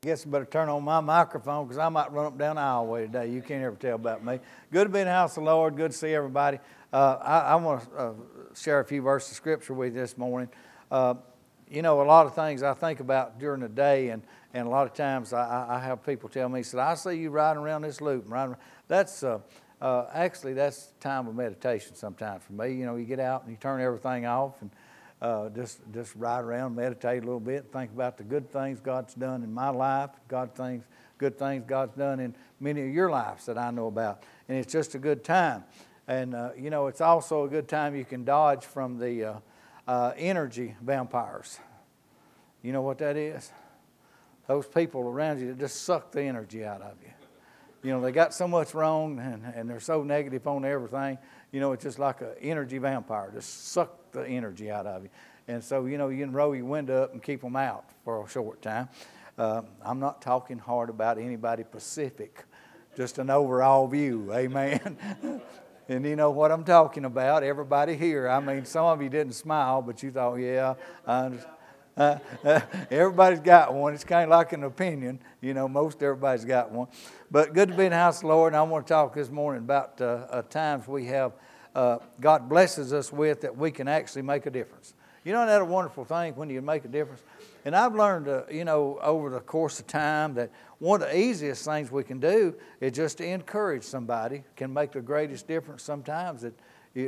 I guess I better turn on my microphone because I might run up and down the aisleway today. You can't ever tell about me. Good to be in the house of the Lord. Good to see everybody. I want to share a few verses of Scripture with you this morning. A lot of things I think about during the day, and a lot of times I have people tell me, said, I see you riding around this loop. That's actually that's time of meditation sometimes for me. You get out and you turn everything off and just ride around, meditate a little bit, think about the good things God's done in my life, good things God's done in many of your lives that I know about. And it's just a good time. And, it's also a good time you can dodge from the energy vampires. You know what that is? Those people around you that just suck the energy out of you. They got so much wrong and they're so negative on everything. It's just like an energy vampire, just suck the energy out of you. And so, you can roll your window up and keep them out for a short time. I'm not talking hard about anybody specific, just an overall view, amen. And you know what I'm talking about, everybody here. I mean, some of you didn't smile, but you thought, yeah, I understand. Everybody's got one. It's kind of like an opinion. Most everybody's got one. But good to be in the house of the Lord. And I want to talk this morning about times we have God blesses us with that we can actually make a difference. Isn't that a wonderful thing when you make a difference? And I've learned, over the course of time that one of the easiest things we can do is just to encourage somebody. Can make the greatest difference sometimes. That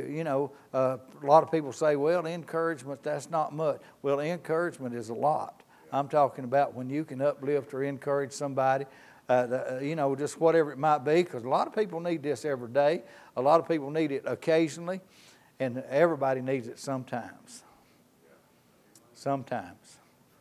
a lot of people say, well, encouragement, that's not much. Well, encouragement is a lot. I'm talking about when you can uplift or encourage somebody, just whatever it might be, because a lot of people need this every day. A lot of people need it occasionally, and everybody needs it sometimes. Sometimes.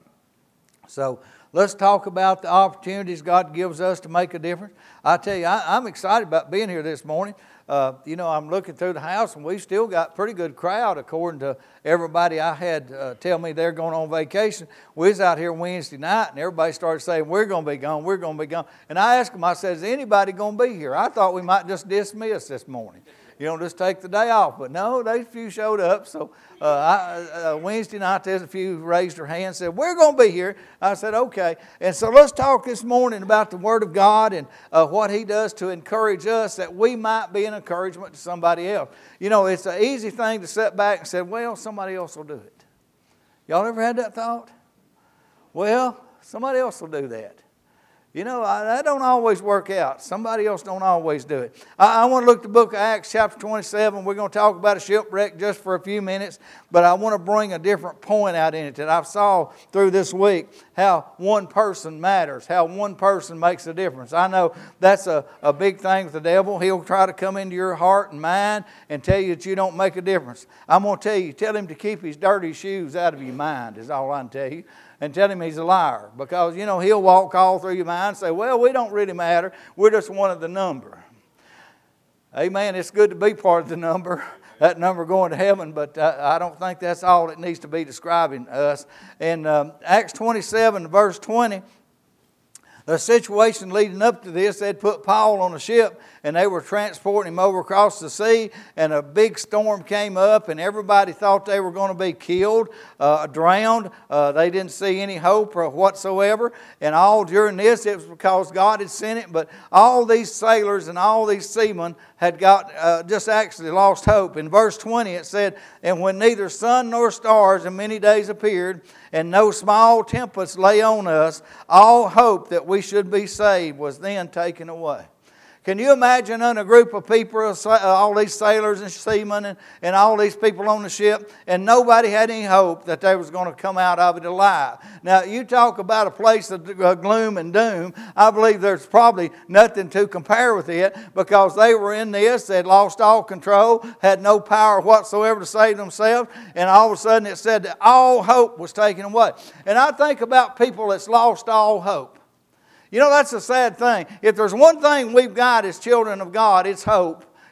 So let's talk about the opportunities God gives us to make a difference. I tell you, I'm excited about being here this morning. I'm looking through the house, and we still got a pretty good crowd according to everybody I had tell me they're going on vacation. We was out here Wednesday night, and everybody started saying, we're going to be gone, we're going to be gone. And I asked them, I said, is anybody going to be here? I thought we might just dismiss this morning. Just take the day off. But no, a few showed up. So Wednesday night, there's a few raised their hands and said, we're going to be here. I said, okay. And so let's talk this morning about the Word of God and what He does to encourage us that we might be an encouragement to somebody else. It's an easy thing to sit back and say, well, somebody else will do it. Y'all ever had that thought? Well, somebody else will do that. That don't always work out. Somebody else don't always do it. I want to look at the book of Acts chapter 27. We're going to talk about a shipwreck just for a few minutes, but I want to bring a different point out in it that I saw through this week, how one person matters, how one person makes a difference. I know that's a big thing with the devil. He'll try to come into your heart and mind and tell you that you don't make a difference. I'm going to tell him to keep his dirty shoes out of your mind is all I can tell you. And tell him he's a liar. Because, he'll walk all through your mind and say, well, we don't really matter. We're just one of the number. Amen. It's good to be part of the number. That number going to heaven. But I don't think that's all it needs to be describing us. In Acts 27, verse 20, the situation leading up to this, they'd put Paul on a ship and they were transporting him over across the sea, and a big storm came up and everybody thought they were going to be killed, drowned. They didn't see any hope or whatsoever. And all during this, it was because God had sent it. But all these sailors and all these seamen had got just actually lost hope. In verse 20 it said, and when neither sun nor stars in many days appeared, and no small tempest lay on us, all hope that we should be saved was then taken away. Can you imagine on a group of people, all these sailors and seamen and all these people on the ship, and nobody had any hope that they was going to come out of it alive? Now, you talk about a place of gloom and doom. I believe there's probably nothing to compare with it, because they were in this, they'd lost all control, had no power whatsoever to save themselves, and all of a sudden it said that all hope was taken away. And I think about people that's lost all hope. That's a sad thing. If there's one thing we've got as children of God, it's hope.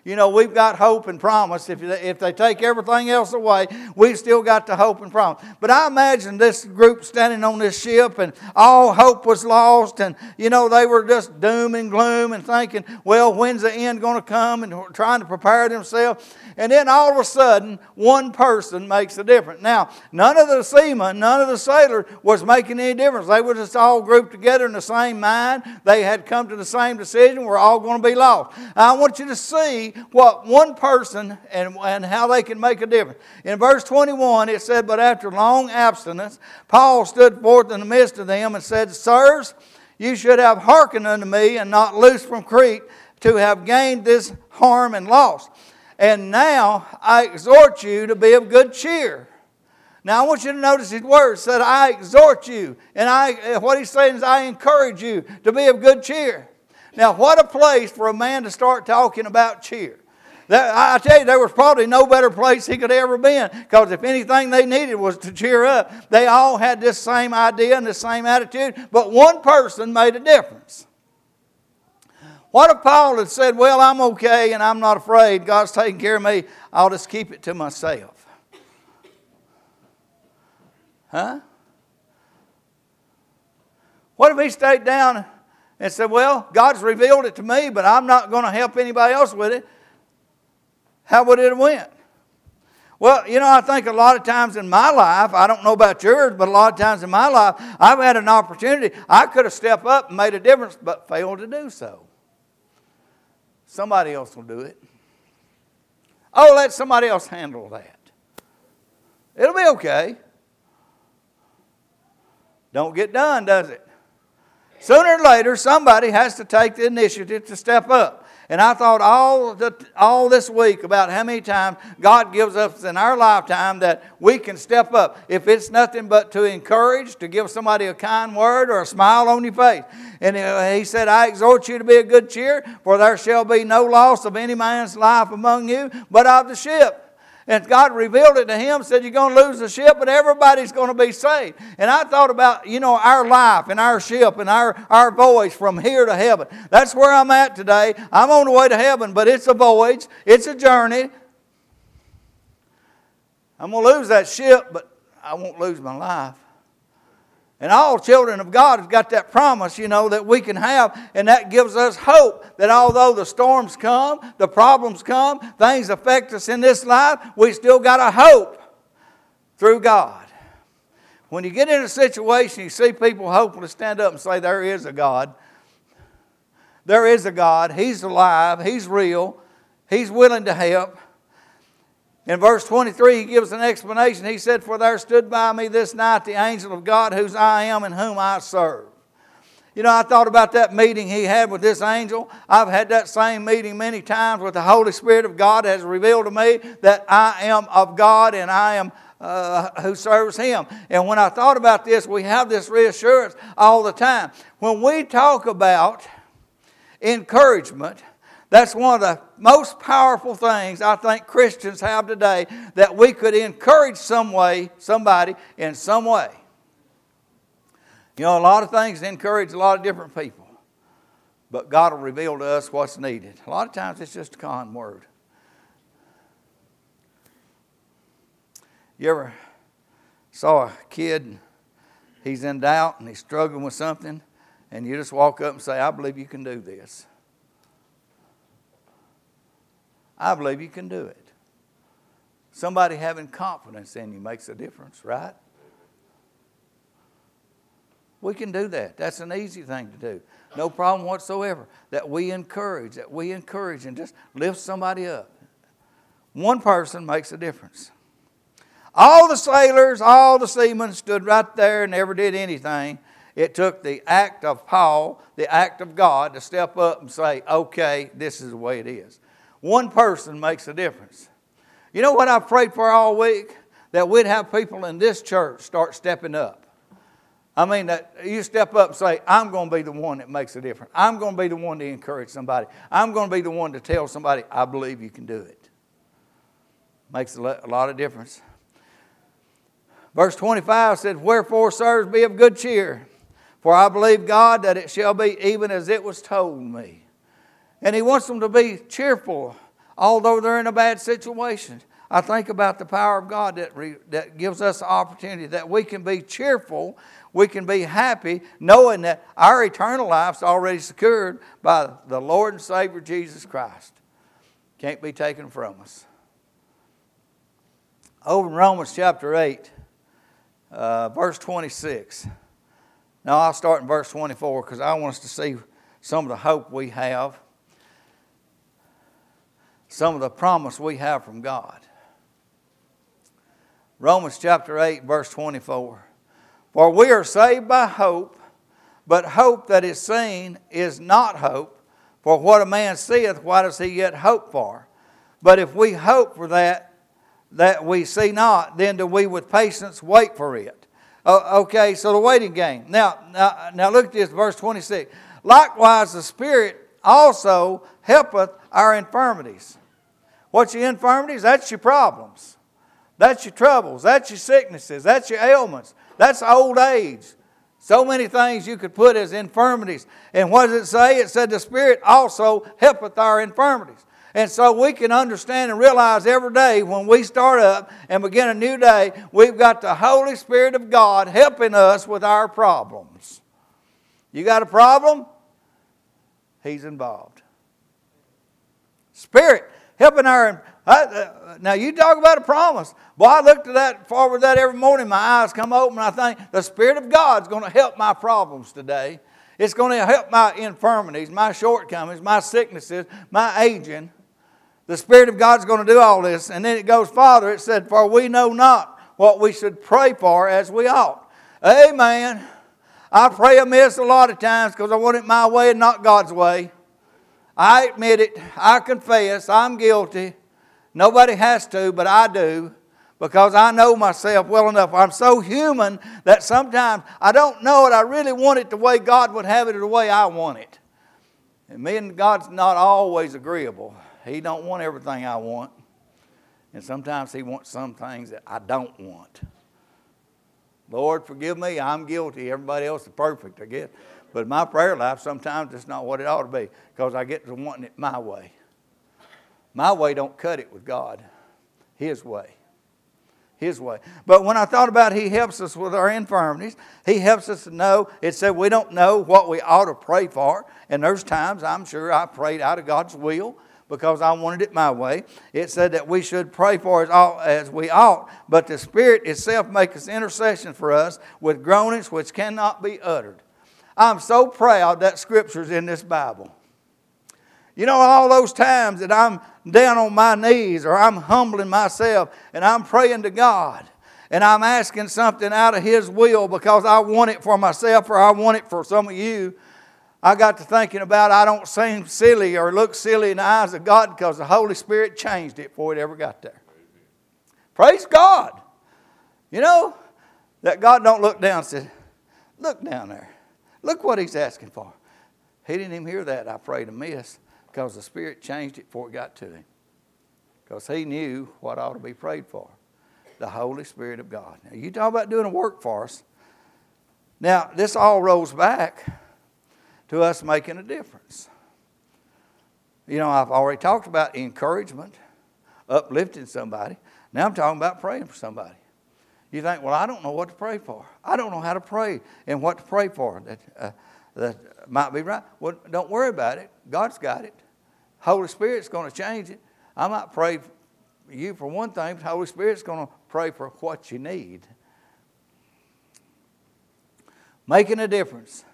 You know, we've got hope and promise. If they take everything else away, we've still got the hope and promise. But I imagine this group standing on this ship and all hope was lost. And, you know, they were just doom and gloom and thinking, well, when's the end going to come? And trying to prepare themselves. And then all of a sudden, one person makes a difference. Now, none of the seamen, none of the sailors was making any difference. They were just all grouped together in the same mind. They had come to the same decision. We're all going to be lost. Now, I want you to see what one person and how they can make a difference. In verse 21, it said, but after long abstinence, Paul stood forth in the midst of them and said, sirs, you should have hearkened unto me and not loosed from Crete to have gained this harm and loss. And now I exhort you to be of good cheer. Now I want you to notice his words. Said, I exhort you. And what he's saying is, I encourage you to be of good cheer. Now what a place for a man to start talking about cheer. I tell you, there was probably no better place he could ever been. Because if anything they needed was to cheer up, they all had this same idea and the same attitude. But one person made a difference. What if Paul had said, well, I'm okay and I'm not afraid. God's taking care of me. I'll just keep it to myself. Huh? What if he stayed down and said, well, God's revealed it to me, but I'm not going to help anybody else with it? How would it have went? Well, you know, I think a lot of times in my life, I don't know about yours, but a lot of times in my life, I've had an opportunity. I could have stepped up and made a difference, but failed to do so. Somebody else will do it. Oh, let somebody else handle that. It'll be okay. Don't get done, does it? Sooner or later, somebody has to take the initiative to step up. And I thought all this week about how many times God gives us in our lifetime that we can step up. If it's nothing but to encourage, to give somebody a kind word or a smile on your face. And he said, I exhort you to be of good cheer, for there shall be no loss of any man's life among you, but of the ship. And God revealed it to him, said you're going to lose the ship, but everybody's going to be saved. And I thought about, you know, our life and our ship and our voyage from here to heaven. That's where I'm at today. I'm on the way to heaven, but it's a voyage. It's a journey. I'm going to lose that ship, but I won't lose my life. And all children of God have got that promise, you know, that we can have. And that gives us hope that although the storms come, the problems come, things affect us in this life, we still got a hope through God. When you get in a situation, you see people hopeless, stand up and say, there is a God. There is a God. He's alive. He's real. He's willing to help. In verse 23, he gives an explanation. He said, for there stood by me this night the angel of God, whose I am and whom I serve. You know, I thought about that meeting he had with this angel. I've had that same meeting many times with the Holy Spirit of God has revealed to me that I am of God and I am who serves Him. And when I thought about this, we have this reassurance all the time. When we talk about encouragement, that's one of the most powerful things I think Christians have today, that we could encourage somebody in some way. You know, a lot of things encourage a lot of different people, but God will reveal to us what's needed. A lot of times it's just a common word. You ever saw a kid, he's in doubt and he's struggling with something, and you just walk up and say, I believe you can do this. I believe you can do it. Somebody having confidence in you makes a difference, right? We can do that. That's an easy thing to do. No problem whatsoever. That we encourage and just lift somebody up. One person makes a difference. All the sailors, all the seamen stood right there and never did anything. It took the act of Paul, the act of God, to step up and say, okay, this is the way it is. One person makes a difference. You know what I've prayed for all week? That we'd have people in this church start stepping up. I mean, that you step up and say, I'm going to be the one that makes a difference. I'm going to be the one to encourage somebody. I'm going to be the one to tell somebody, I believe you can do it. Makes a lot of difference. Verse 25 said, wherefore, sirs, be of good cheer, for I believe God that it shall be even as it was told me. And he wants them to be cheerful although they're in a bad situation. I think about the power of God that gives us the opportunity that we can be cheerful, we can be happy, knowing that our eternal life's already secured by the Lord and Savior Jesus Christ. Can't be taken from us. Over in Romans chapter 8, verse 26. Now I'll start in verse 24 because I want us to see some of the hope we have, some of the promise we have from God. Romans chapter 8, verse 24. For we are saved by hope, but hope that is seen is not hope. For what a man seeth, why does he yet hope for? But if we hope for that we see not, then do we with patience wait for it. Okay, so the waiting game. Now look at this, verse 26. Likewise the Spirit also helpeth our infirmities. What's your infirmities? That's your problems. That's your troubles. That's your sicknesses. That's your ailments. That's old age. So many things you could put as infirmities. And what does it say? It said the Spirit also helpeth our infirmities. And so we can understand and realize every day when we start up and begin a new day, we've got the Holy Spirit of God helping us with our problems. You got a problem? He's involved. Spirit helping our... now you talk about a promise. Boy, I look to that, forward to that every morning. My eyes come open and I think the Spirit of God's going to help my problems today. It's going to help my infirmities, my shortcomings, my sicknesses, my aging. The Spirit of God's going to do all this. And then it goes farther. It said, for we know not what we should pray for as we ought. Amen. I pray amiss a lot of times because I want it my way and not God's way. I admit it. I confess. I'm guilty. Nobody has to, but I do. Because I know myself well enough. I'm so human that sometimes I don't know it. I really want it the way God would have it or the way I want it. And me and God's not always agreeable. He don't want everything I want. And sometimes He wants some things that I don't want. Lord, forgive me. I'm guilty. Everybody else is perfect, I guess. But my prayer life, sometimes it's not what it ought to be. Because I get to wanting it my way. My way don't cut it with God. His way. His way. But when I thought about He helps us with our infirmities, He helps us to know. It said we don't know what we ought to pray for. And there's times I'm sure I prayed out of God's will because I wanted it my way. It said that we should pray for as we ought, but the Spirit itself maketh intercession for us with groanings which cannot be uttered. I'm so proud that Scripture's in this Bible. You know, all those times that I'm down on my knees or I'm humbling myself and I'm praying to God and I'm asking something out of His will because I want it for myself or I want it for some of you, I got to thinking about I don't seem silly or look silly in the eyes of God because the Holy Spirit changed it before it ever got there. Praise God. You know, that God don't look down and say, look down there. Look what He's asking for. He didn't even hear that. I prayed amiss. Because the Spirit changed it before it got to Him. Because He knew what ought to be prayed for. The Holy Spirit of God. Now, you talk about doing a work for us. Now, this all rolls back to us making a difference. You know, I've already talked about encouragement, uplifting somebody. Now I'm talking about praying for somebody. You think, well, I don't know what to pray for. I don't know how to pray and what to pray for. That might be right. Well, don't worry about it. God's got it. Holy Spirit's going to change it. I might pray for you for one thing, but the Holy Spirit's going to pray for what you need. Making a difference.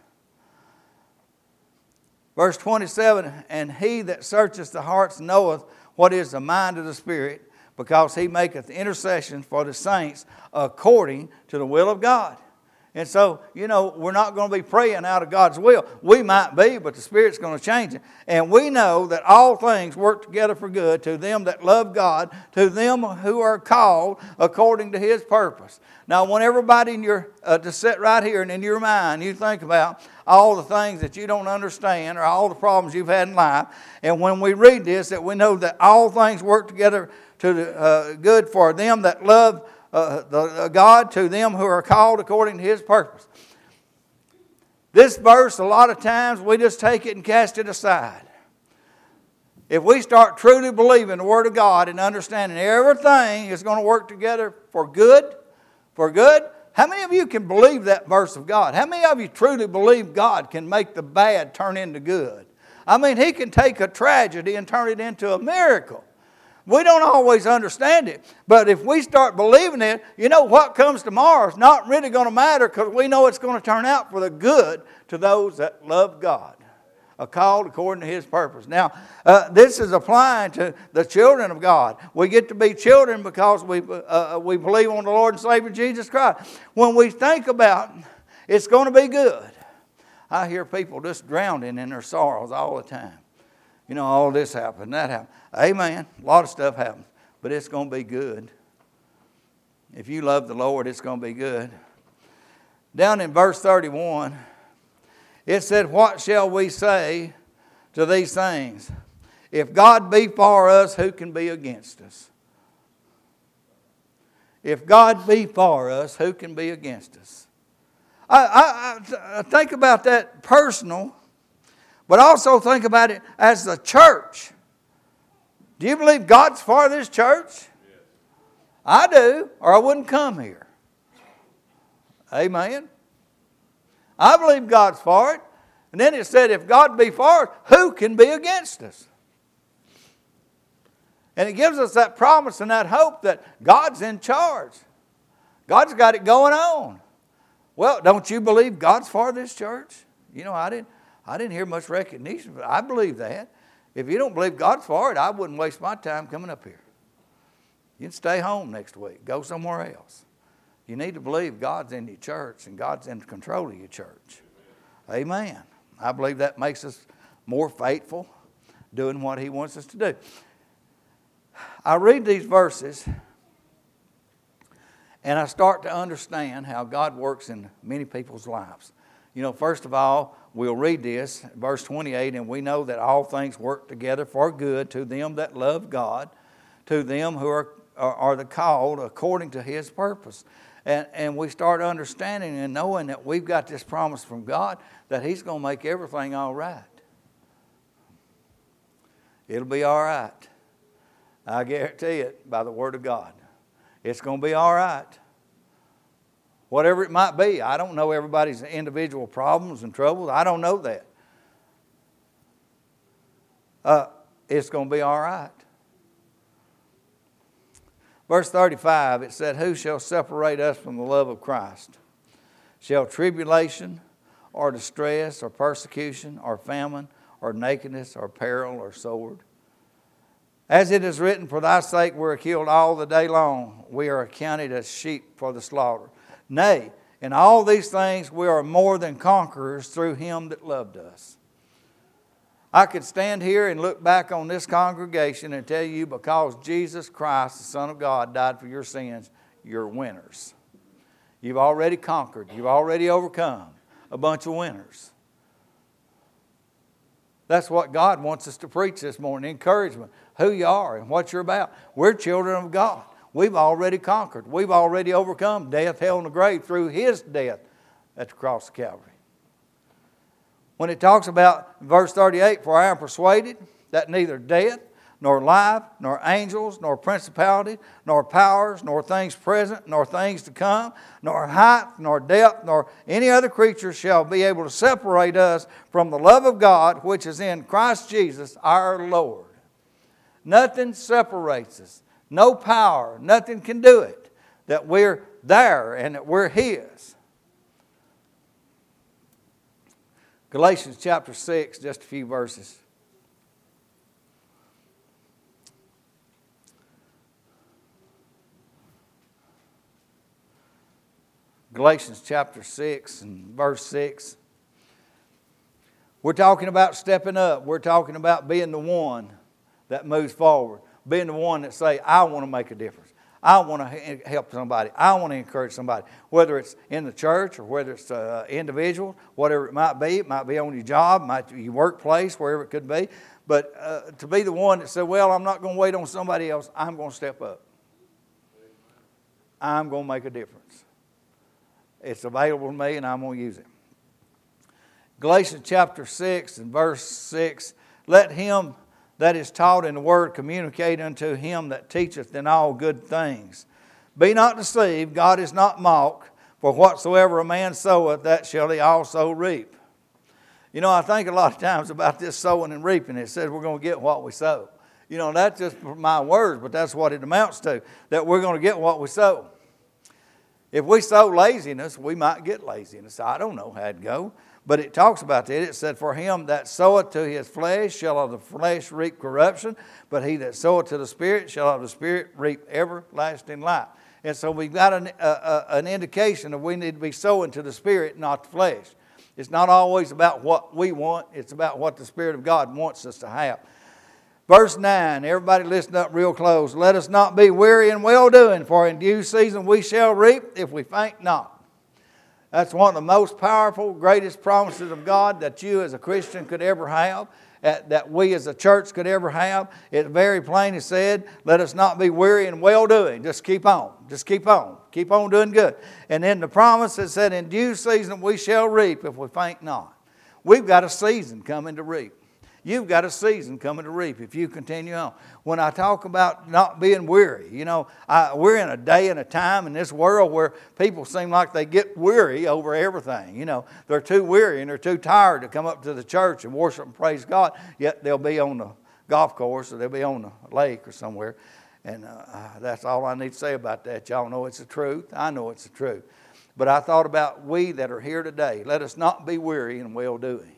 Verse 27, and He that searcheth the hearts knoweth what is the mind of the Spirit, because He maketh intercession for the saints according to the will of God. And so, you know, we're not going to be praying out of God's will. We might be, but the Spirit's going to change it. And we know that all things work together for good to them that love God, to them who are called according to His purpose. Now, I want everybody in your to sit right here and in your mind, you think about all the things that you don't understand or all the problems you've had in life. And when we read this, that we know that all things work together to good for them that love God, to them who are called according to His purpose. This verse, a lot of times, we just take it and cast it aside. If we start truly believing the Word of God and understanding everything is going to work together for good, how many of you can believe that verse of God? How many of you truly believe God can make the bad turn into good? I mean, He can take a tragedy and turn it into a miracle. We don't always understand it, but if we start believing it, you know what comes tomorrow is not really going to matter, because we know it's going to turn out for the good to those that love God, are called according to His purpose. Now, this is applying to the children of God. We get to be children because we believe on the Lord and Savior Jesus Christ. When we think about it's going to be good, I hear people just drowning in their sorrows all the time. You know, all this happened, that happened. Amen. A lot of stuff happened, but it's going to be good. If you love the Lord, it's going to be good. Down in verse 31, it said, what shall we say to these things? If God be for us, who can be against us? If God be for us, who can be against us? I think about that personal, but also think about it as the church. Do you believe God's for this church? Yes. I do, or I wouldn't come here. Amen. I believe God's for it. And then it said, if God be for us, who can be against us? And it gives us that promise and that hope that God's in charge. God's got it going on. Well, don't you believe God's for this church? You know, I didn't hear much recognition, but I believe that. If you don't believe God's for it, I wouldn't waste my time coming up here. You'd stay home next week. Go somewhere else. You need to believe God's in your church and God's in control of your church. Amen. I believe that makes us more faithful, doing what He wants us to do. I read these verses and I start to understand how God works in many people's lives. You know, first of all, we'll read this, verse 28, and we know that all things work together for good to them that love God, to them who are the called according to His purpose. And we start understanding and knowing that we've got this promise from God that He's going to make everything all right. It'll be all right. I guarantee it by the Word of God. It's going to be all right. Whatever it might be. I don't know everybody's individual problems and troubles. I don't know that. It's going to be all right. Verse 35, it said, who shall separate us from the love of Christ? Shall tribulation or distress or persecution or famine or nakedness or peril or sword? As it is written, for thy sake we are killed all the day long. We are accounted as sheep for the slaughter. Nay, in all these things we are more than conquerors through Him that loved us. I could stand here and look back on this congregation and tell you, because Jesus Christ, the Son of God, died for your sins, you're winners. You've already conquered. You've already overcome. A bunch of winners. That's what God wants us to preach this morning. Encouragement. Who you are and what you're about. We're children of God. We've already conquered. We've already overcome death, hell, and the grave through His death at the cross of Calvary. When it talks about verse 38, for I am persuaded that neither death, nor life, nor angels, nor principality, nor powers, nor things present, nor things to come, nor height, nor depth, nor any other creature shall be able to separate us from the love of God, which is in Christ Jesus our Lord. Nothing separates us. No power, nothing can do it. That we're there and that we're His. Galatians chapter 6, just a few verses. Galatians chapter 6 and verse 6. We're talking about stepping up. We're talking about being the one that moves forward. Being the one that say, I want to make a difference. I want to help somebody. I want to encourage somebody. Whether it's in the church or whether it's individual, whatever it might be. It might be on your job, might be your workplace, wherever it could be. But to be the one that said, well, I'm not going to wait on somebody else. I'm going to step up. I'm going to make a difference. It's available to me and I'm going to use it. Galatians chapter 6 and verse 6. Let him that is taught in the word, communicate unto him that teacheth in all good things. Be not deceived, God is not mocked, for whatsoever a man soweth, that shall he also reap. You know, I think a lot of times about this sowing and reaping. It says we're going to get what we sow. You know, that's just my words, but that's what it amounts to, that we're going to get what we sow. If we sow laziness, we might get laziness. I don't know how it'd go, but it talks about that. It said, for him that soweth to his flesh shall of the flesh reap corruption, but he that soweth to the Spirit shall of the Spirit reap everlasting life. And so we've got an indication that we need to be sowing to the Spirit, not the flesh. It's not always about what we want. It's about what the Spirit of God wants us to have. Verse 9, everybody listen up real close. Let us not be weary in well-doing, for in due season we shall reap if we faint not. That's one of the most powerful, greatest promises of God that you as a Christian could ever have, that we as a church could ever have. It very plainly said, let us not be weary in well-doing. Just keep on. Just keep on. Keep on doing good. And then the promise it said, in due season we shall reap if we faint not. We've got a season coming to reap. You've got a season coming to reap if you continue on. When I talk about not being weary, you know, we're in a day and a time in this world where people seem like they get weary over everything. You know, they're too weary and they're too tired to come up to the church and worship and praise God, yet they'll be on the golf course or they'll be on the lake or somewhere. And that's all I need to say about that. Y'all know it's the truth. I know it's the truth. But I thought about we that are here today. Let us not be weary in well-doing.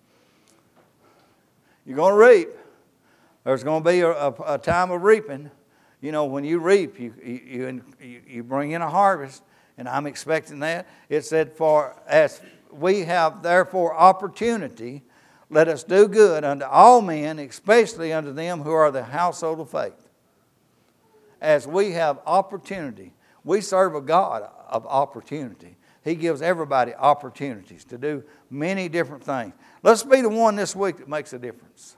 You're going to reap. There's going to be a time of reaping. You know, when you reap, you bring in a harvest, and I'm expecting that. It said, for as we have therefore opportunity, let us do good unto all men, especially unto them who are the household of faith. As we have opportunity, we serve a God of opportunity. He gives everybody opportunities to do many different things. Let's be the one this week that makes a difference.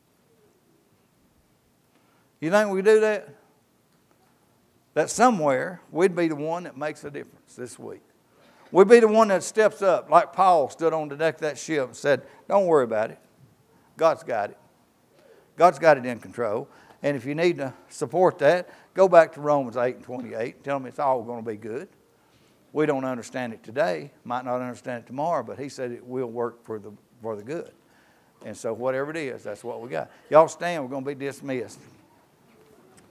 You think we do that? That somewhere we'd be the one that makes a difference this week. We'd be the one that steps up, like Paul stood on the deck of that ship and said, don't worry about it. God's got it. God's got it in control. And if you need to support that, go back to Romans 8 and 28. Tell them it's all going to be good. We don't understand it today, might not understand it tomorrow, but he said it will work for the good. And so whatever it is, that's what we got. Y'all stand, we're going to be dismissed.